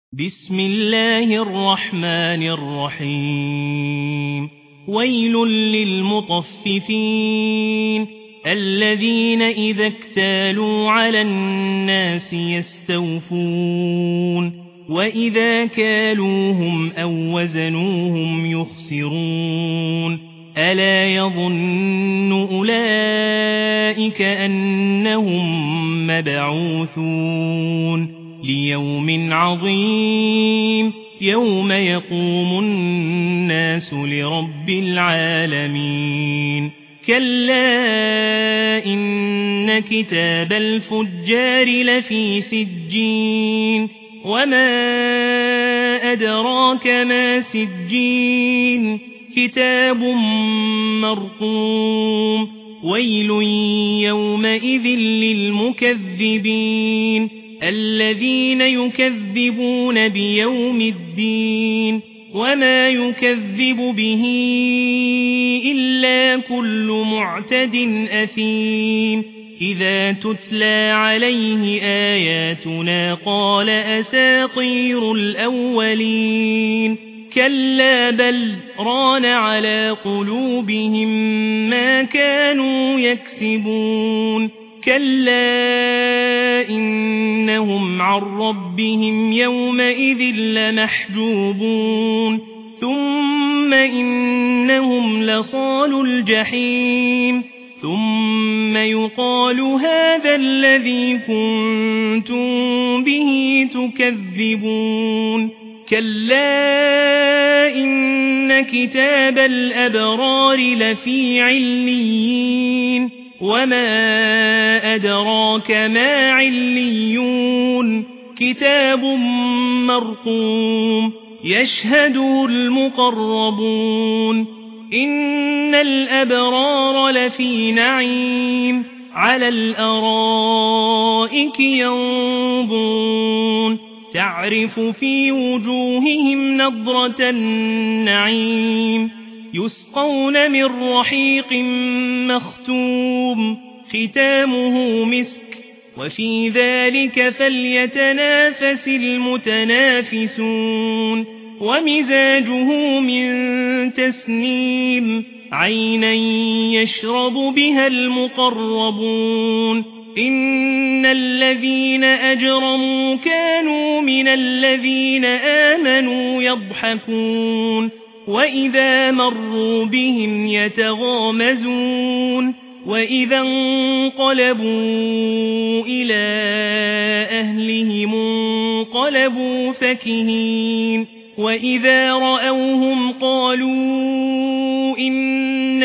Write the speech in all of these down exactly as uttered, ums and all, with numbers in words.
بسم الله الرحمن الرحيم ويل للمطففين الذين إذا اكتالوا على الناس يستوفون وإذا كالوهم أو وزنوهم يخسرون ألا يظن أولئك أنهم مبعوثون ليوم عظيم يوم يقوم الناس لرب العالمين كلا إن كتاب الفجار لفي سجين وما أدراك ما سجين كتاب مرقوم ويل يومئذ للمكذبين الذين يكذبون بيوم الدين وما يكذب به إلا كل معتد أثيم إذا تتلى عليه آياتنا قال أساطير الأولين كلا بل ران على قلوبهم ما كانوا يكسبون كلا إنهم عن ربهم يومئذ لمحجوبون ثم إنهم لصالوا الجحيم ثم يقال هذا الذي كنتم به تكذبون كلا إن كتاب الأبرار لفي عليين وما أدراك ما عليون كتاب مرقوم يشهده المقربون إن الأبرار لفي نعيم على الأرائك ينظرون تعرف في وجوههم نضرة النعيم يسقون من رحيق مختوم ختامه مسك وفي ذلك فليتنافس المتنافسون ومزاجه من تسنيم عينا يشرب بها المقربون إن الذين أجرموا كانوا من الذين آمنوا يضحكون وإذا مروا بهم يتغامزون وإذا انقلبوا إلى أهلهم انقلبوا فكهين وإذا رأوهم قالوا إن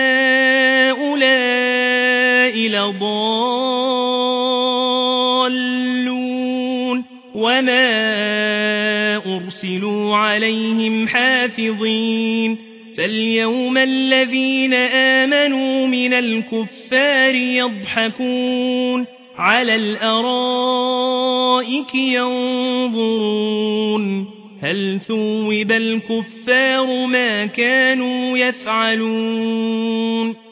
هؤلاء لضالون وما أرسلوا عليهم حافظين فاليوم الذين آمنوا من الكفار يضحكون على الأرائك ينظرون هل ثوب الكفار ما كانوا يفعلون